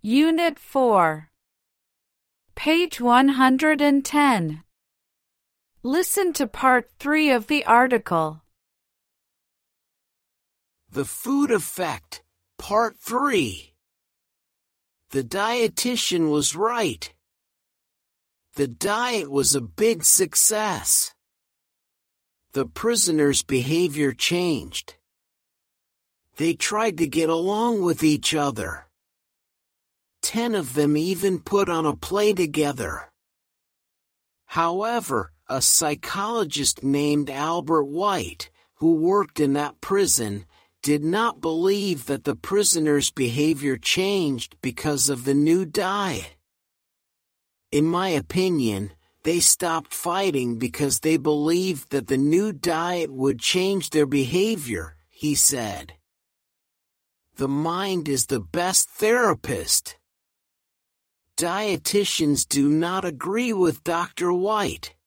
Unit 4. Page 110. Listen to Part 3 of the article. The Food Effect, Part 3. The dietitian was right. The diet was a big success. The prisoners' behavior changed. They tried to get along with each other. 10 of them even put on a play together. However, a psychologist named Albert White, who worked in that prison, did not believe that the prisoners' behavior changed because of the new diet. In my opinion, they stopped fighting because they believed that the new diet would change their behavior, he said. The mind is the best therapist. Dietitians do not agree with Dr. White.